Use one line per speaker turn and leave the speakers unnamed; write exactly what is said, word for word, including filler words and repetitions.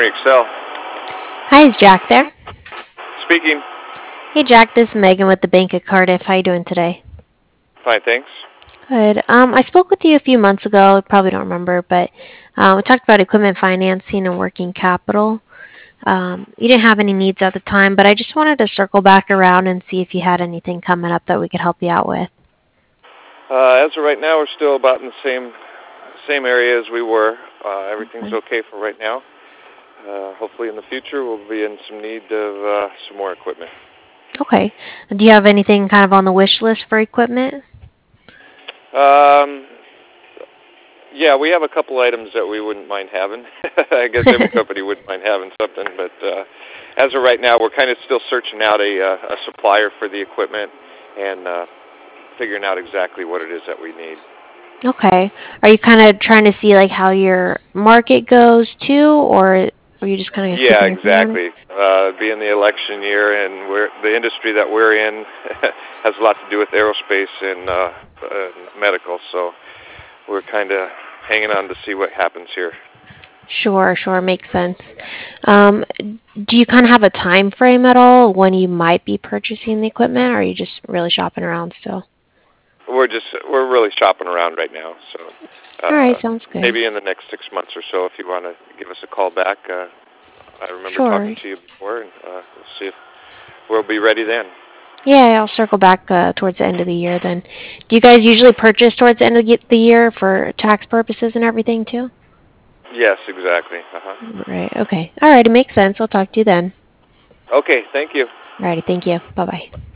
morning, Excel.
Hi, is Jack there?
Speaking.
Hey, Jack, this is Megan with the Bank of Cardiff. How you doing today?
Fine, thanks.
Good. Um, I spoke with you a few months ago. You probably don't remember, but uh, we talked about equipment financing and working capital. Um, you didn't have any needs at the time, but I just wanted to circle back around and see if you had anything coming up that we could help you out with.
Uh, as of right now, we're still about in the same same area as we were. Uh, everything's
Okay.
okay for right now. Uh, hopefully, in the future, we'll be in some need of uh, some more equipment.
Okay. Do you have anything kind of on the wish list for equipment?
Um, yeah, we have a couple items that we wouldn't mind having. I guess every company wouldn't mind having something, but uh, as of right now, we're kind of still searching out a, uh, a supplier for the equipment and uh, figuring out exactly what it is that we need.
Okay. Are you kind of trying to see like how your market goes too, or are you just kind of
Yeah,
keeping your finger on it?
exactly. Uh, being the election year, and we're, the industry that we're in has a lot to do with aerospace and uh, uh, medical, so we're kind of hanging on to see what happens here.
Sure, sure, makes sense. Um, do you kind of have a time frame at all when you might be purchasing the equipment, or are you just really shopping around still?
We're just we're really shopping around right now, so
All right,
uh,
sounds good.
maybe in the next six months or so, if you want to give us a call back. Uh, I remember talking
Sure.
to you before, and uh, we'll see if we'll be ready then.
Yeah, I'll circle back uh, towards the end of the year then. Do you guys usually purchase towards the end of the year for tax purposes and everything too?
Yes, exactly. Uh-huh.
Right, okay. All right, it makes sense. I'll talk to you then.
Okay, thank you.
All righty, thank you. Bye bye.